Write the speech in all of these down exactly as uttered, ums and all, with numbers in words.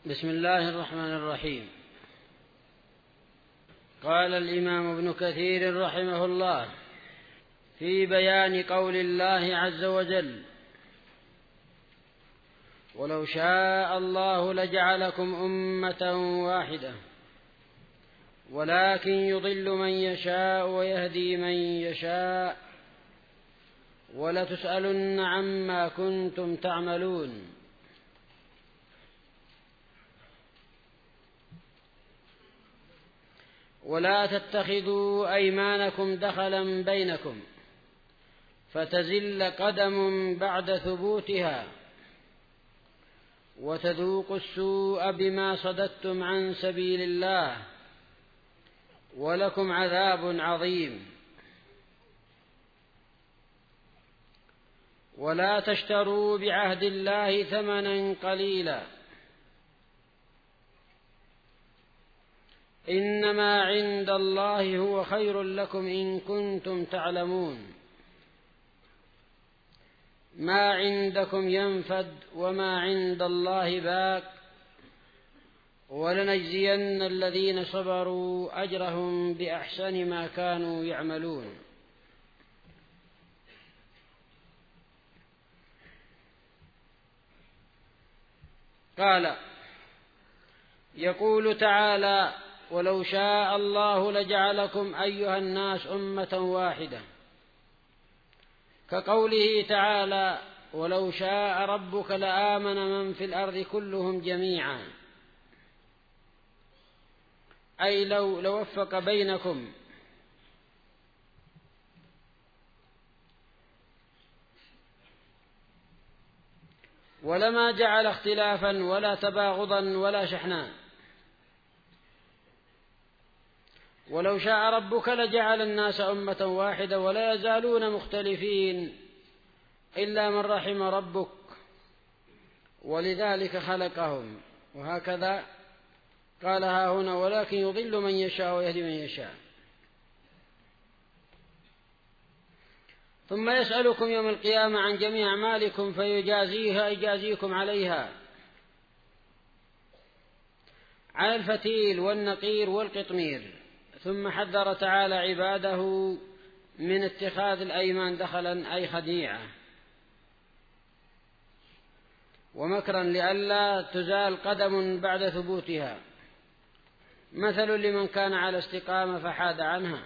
بسم الله الرحمن الرحيم. قال الإمام ابن كثير رحمه الله في بيان قول الله عز وجل: ولو شاء الله لجعلكم أمة واحدة ولكن يضل من يشاء ويهدي من يشاء ولتسألن عما كنتم تعملون. ولا تتخذوا أيمانكم دخلا بينكم فتزل قدم بعد ثبوتها وتذوقوا السوء بما صددتم عن سبيل الله ولكم عذاب عظيم. ولا تشتروا بعهد الله ثمنا قليلا إنما عند الله هو خير لكم إن كنتم تعلمون. ما عندكم ينفد وما عند الله باق ولنجزين الذين صبروا أجرهم بأحسن ما كانوا يعملون. قال: يقول تعالى: ولو شاء الله لجعلكم أيها الناس أمة واحدة، كقوله تعالى: ولو شاء ربك لآمن من في الأرض كلهم جميعا، أي لو لوفق بينكم ولما جعل اختلافا ولا تباغضا ولا شحنا. ولو شاء ربك لجعل الناس أمة واحدة ولا يزالون مختلفين إلا من رحم ربك ولذلك خلقهم. وهكذا قالها هنا: ولكن يضل من يشاء ويهدي من يشاء. ثم يسألكم يوم القيامة عن جميع أعمالكم فيجازيها يجازيكم عليها، على الفتيل والنقير والقطمير. ثم حذر تعالى عباده من اتخاذ الأيمان دخلا أي خديعة ومكرا لئلا تزال قدم بعد ثبوتها، مثل لمن كان على استقامة فحاد عنها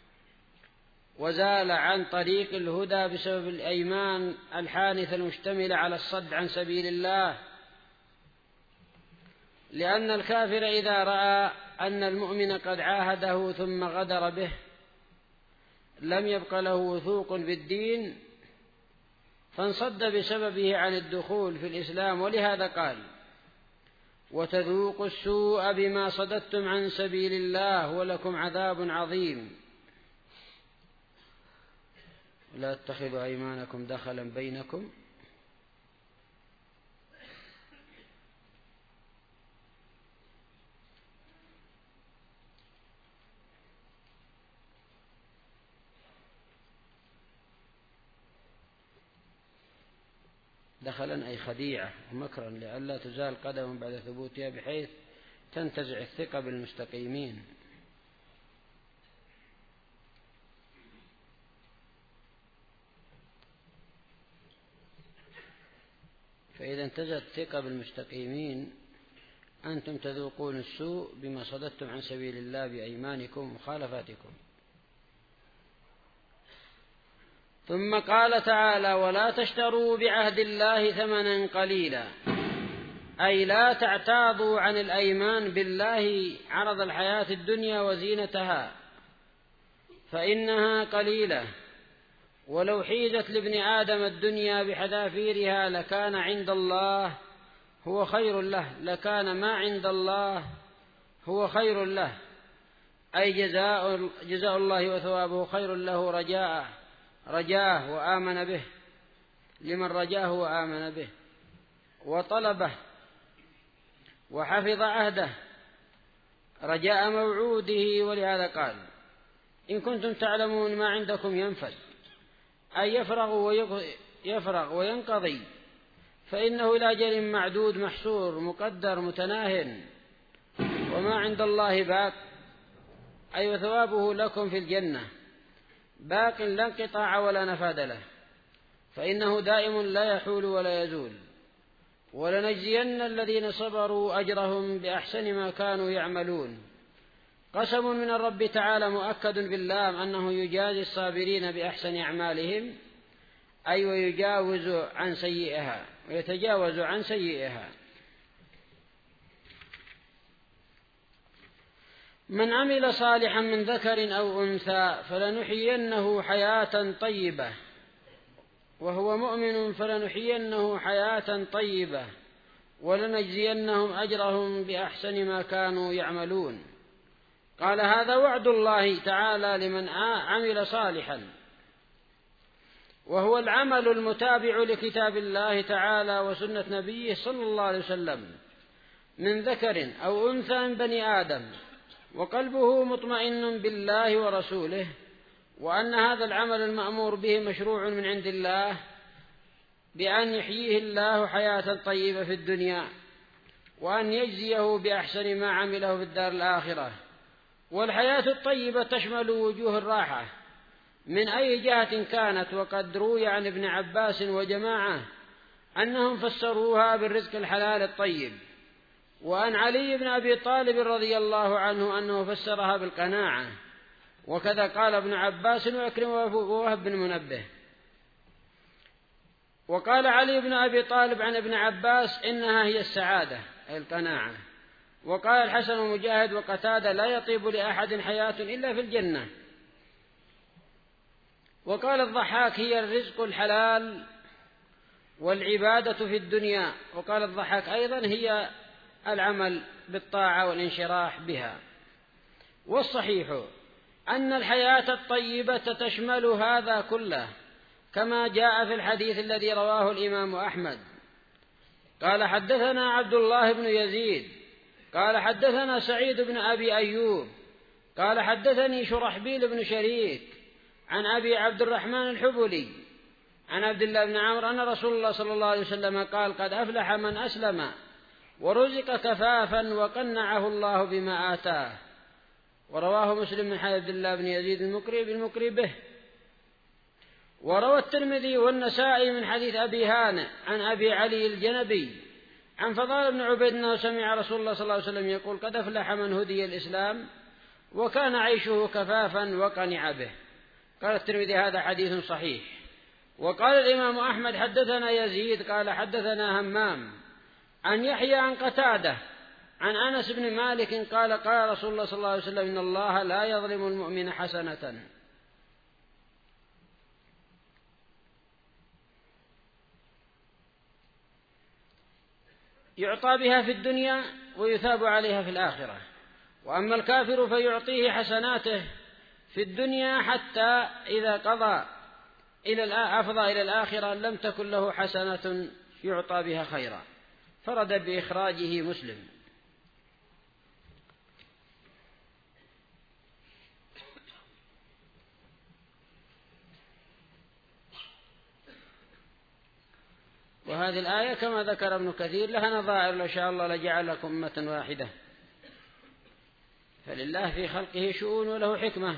وزال عن طريق الهدى بسبب الأيمان الحانثة المشتملة على الصد عن سبيل الله. لأن الكافر إذا رأى أن المؤمن قد عاهده ثم غدر به لم يبق له وثوق بالدين فانصد بسببه عن الدخول في الإسلام. ولهذا قال: وتذوقوا السوء بما صددتم عن سبيل الله ولكم عذاب عظيم. لا تتخذوا أيمانكم دخلا بينكم دخلا أي خديعة ومكرا لئلا تزال قدم بعد ثبوتها بحيث تنتزع الثقة بالمستقيمين. فإذا انتزعت الثقة بالمستقيمين أنتم تذوقون السوء بما صددتم عن سبيل الله بأيمانكم ومخالفاتكم. ثم قال تعالى: ولا تشتروا بعهد الله ثمنا قليلا، أي لا تعتاضوا عن الأيمان بالله عرض الحياة الدنيا وزينتها فإنها قليلة، ولو حيزت لابن آدم الدنيا بحذافيرها لكان عند الله هو خير له لكان ما عند الله هو خير له، أي جزاء, جزاء الله وثوابه خير له رجاء رجاه وآمن به لمن رجاه وآمن به وطلبه وحفظ عهده رجاء موعوده. ولهذا قال: إن كنتم تعلمون ما عندكم ينفد، أي يفرغ, يفرغ وينقضي فإنه إلى أجل معدود محصور مقدر متناه، وما عند الله باق، أي وثوابه لكم في الجنة باق لا انقطاع ولا نفاد له، فإنه دائم لا يحول ولا يزول. ولنجزين الذين صبروا أجرهم بأحسن ما كانوا يعملون. قسم من الرب تعالى مؤكد باللام أنه يجازي الصابرين بأحسن أعمالهم، أي ويجاوز عن سيئها ويتجاوز عن سيئها. من عمل صالحا من ذكر أو أنثى فلنحيينه حياة طيبة، وهو مؤمن فلنحيينه حياة طيبة ولنجزينهم أجرهم بأحسن ما كانوا يعملون. قال هذا وعد الله تعالى لمن عمل صالحا، وهو العمل المتابع لكتاب الله تعالى وسنة نبيه صلى الله عليه وسلم، من ذكر أو أنثى من بني آدم وقلبه مطمئن بالله ورسوله، وأن هذا العمل المأمور به مشروع من عند الله بأن يحييه الله حياة طيبة في الدنيا، وأن يجزيه بأحسن ما عمله في الدار الآخرة. والحياة الطيبة تشمل وجوه الراحة من أي جهة كانت، وقد روي عن ابن عباس وجماعة أنهم فسروها بالرزق الحلال الطيب، وعن علي بن أبي طالب رضي الله عنه أنه فسرها بالقناعة، وكذا قال ابن عباس وعكرمة ووهب بن منبه. وقال علي بن أبي طالب عن ابن عباس إنها هي السعادة أي القناعة. وقال الحسن ومجاهد وقتادة لا يطيب لأحد حياة إلا في الجنة. وقال الضحاك هي الرزق الحلال والعبادة في الدنيا. وقال الضحاك أيضا هي العمل بالطاعة والانشراح بها. والصحيح أن الحياة الطيبة تشمل هذا كله، كما جاء في الحديث الذي رواه الإمام أحمد قال حدثنا عبد الله بن يزيد قال حدثنا سعيد بن أبي أيوب قال حدثني شرحبيل بن شريك عن أبي عبد الرحمن الحبلي عن عبد الله بن عمرو أن رسول الله صلى الله عليه وسلم قال قد أفلح من أسلم ورزق كفافا وقنعه الله بما آتاه. ورواه مسلم من حديث عبد الله بن يزيد المقري بالمقري به. وروى الترمذي والنسائي من حديث أبي هانئ عن أبي علي الجنبي عن فضال بن عبيد أنه سمع رسول الله صلى الله عليه وسلم يقول قد أفلح من هدي الإسلام وكان عيشه كفافا وقنع به. قال الترمذي هذا حديث صحيح. وقال الإمام أحمد حدثنا يزيد قال حدثنا همام عن يحيى عن قتادة عن أنس بن مالك قال قال رسول الله صلى الله عليه وسلم إن الله لا يظلم المؤمن حسنة يعطى بها في الدنيا ويثاب عليها في الآخرة، وأما الكافر فيعطيه حسناته في الدنيا حتى إذا قضى إلى أفضى إلى الآخرة لم تكن له حسنة يعطى بها خيرا. فرد بإخراجه مسلم. وهذه الآية كما ذكر ابن كثير لها نظائر، لو شاء الله لجعلكم أمة واحدة، فلله في خلقه شؤون وله حكمة،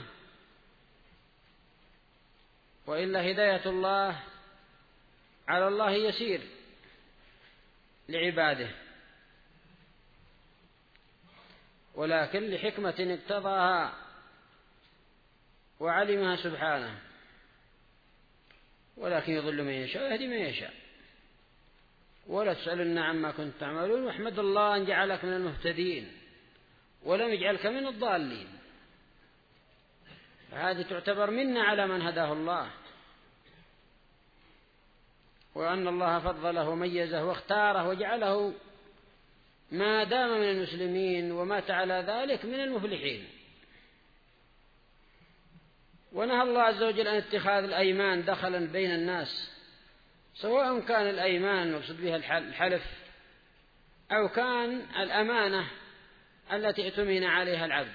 وإلا هداية الله على الله يسير لعباده، ولكن لحكمة اقتضاها وعلمها سبحانه، ولكن يضل من يشاء ويهدي من يشاء. ولا تسألن عما كنتم تعملون واحمد الله أن جعلك من المهتدين ولم يجعلك من الضالين. هذه تعتبر منا على من هداه الله، وأن الله فضله وميزه واختاره وجعله ما دام من المسلمين ومات على ذلك من المفلحين. ونهى الله عز وجل عن اتخاذ الأيمان دخلا بين الناس، سواء كان الأيمان المقصود بها الحلف أو كان الأمانة التي اؤتمن عليها العبد،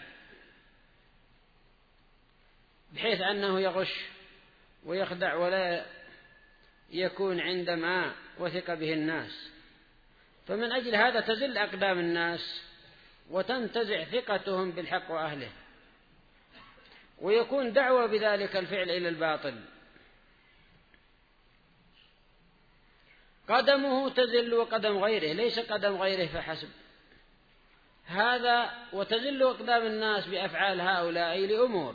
بحيث أنه يغش ويخدع ولا يكون عندما وثق به الناس، فمن أجل هذا تزل أقدام الناس وتنتزع ثقتهم بالحق وأهله، ويكون دعوة بذلك الفعل إلى الباطل. قدمه تزل وقدم غيره، ليس قدم غيره فحسب هذا. وتزل أقدام الناس بأفعال هؤلاء لأمور: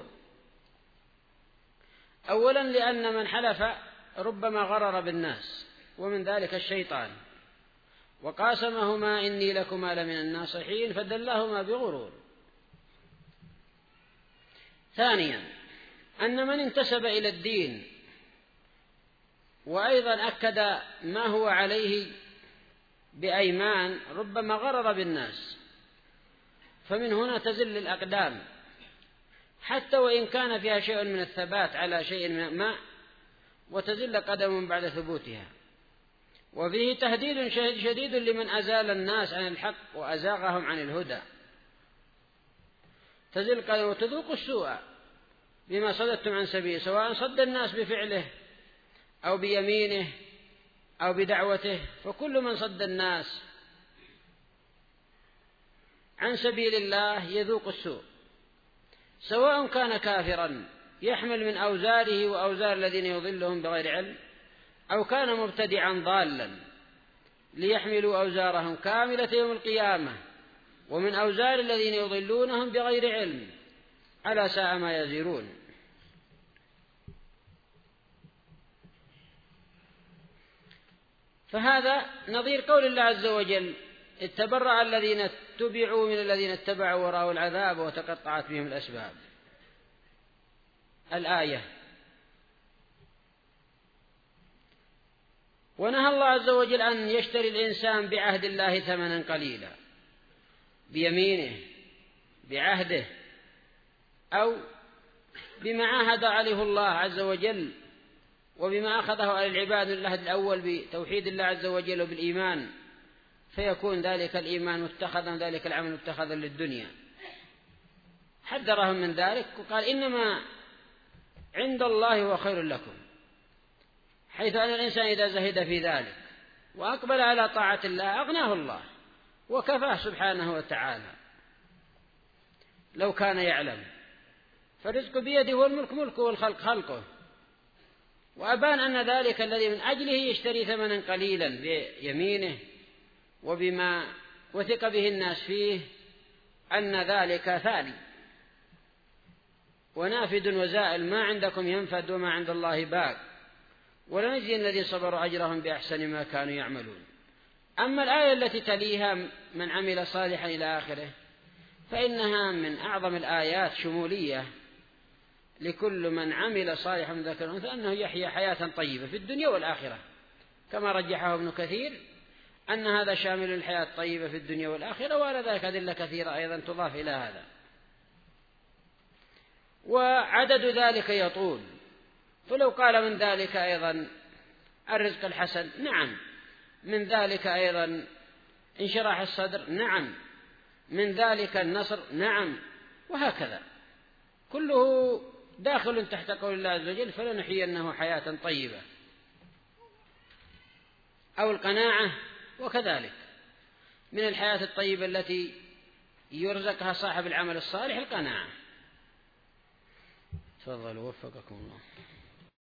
أولا لأن من حلف ربما غرر بالناس، ومن ذلك الشيطان، وقاسمهما إني لكما لمن الناصحين فدلهما بغرور. ثانيا أن من انتسب إلى الدين وأيضا أكد ما هو عليه بأيمان ربما غرر بالناس، فمن هنا تزل الأقدام حتى وإن كان فيها شيء من الثبات على شيء من ما، وتزل قدم بعد ثبوتها. وفيه تهديد شديد لمن أزال الناس عن الحق وأزاغهم عن الهدى. تزل قدم وتذوق السوء بما صددتم عن سبيل، سواء صد الناس بفعله أو بيمينه أو بدعوته، فكل من صد الناس عن سبيل الله يذوق السوء، سواء كان كافرا يحمل من أوزاره وأوزار الذين يضلهم بغير علم، أو كان مبتدعا ضالا ليحملوا أوزارهم كاملة يوم القيامة ومن أوزار الذين يضلونهم بغير علم، على ساء ما يزرون. فهذا نظير قول الله عز وجل: اتبرأ الذين اتبعوا من الذين اتبعوا ورأوا العذاب وتقطعت بهم الأسباب. الآية. ونهى الله عز وجل أن يشتري الإنسان بعهد الله ثمنا قليلا، بيمينه، بعهده، أو بما عاهد عليه الله عز وجل وبما أخذه على العباد من العهد الأول بتوحيد الله عز وجل وبالإيمان، فيكون ذلك الإيمان متخذا، ذلك العمل متخذا للدنيا. حذرهم من ذلك وقال: إنما عند الله هو خير لكم، حيث أن الإنسان إذا زهد في ذلك وأقبل على طاعة الله أغناه الله وكفاه سبحانه وتعالى لو كان يعلم. فالرزق بيده والملك ملكه والخلق خلقه. وأبان أن ذلك الذي من أجله يشتري ثمنا قليلا بيمينه وبما وثق به الناس فيه أن ذلك ثاني ونافد وزائل، ما عندكم ينفد وما عند الله باق، ولنجزي الذين صبروا أجرهم بأحسن ما كانوا يعملون. أما الآية التي تليها من عمل صالحا إلى آخره فإنها من أعظم الآيات شمولية لكل من عمل صالحا من ذكر أنثى أنه يحيا حياة طيبة في الدنيا والآخرة، كما رجحه ابن كثير أن هذا شامل الحياة الطيبة في الدنيا والآخرة، وعلى ذلك أدلة كثيرة أيضا تضاف إلى هذا. وعدد ذلك يطول، فلو قال من ذلك أيضا الرزق الحسن، نعم، من ذلك أيضا انشراح الصدر، نعم، من ذلك النصر، نعم، وهكذا كله داخل تحت قول الله عز وجل: فلنحيينه حياة طيبة، أو القناعة، وكذلك من الحياة الطيبة التي يرزقها صاحب العمل الصالح القناعة. تفضلوا وفقكم الله.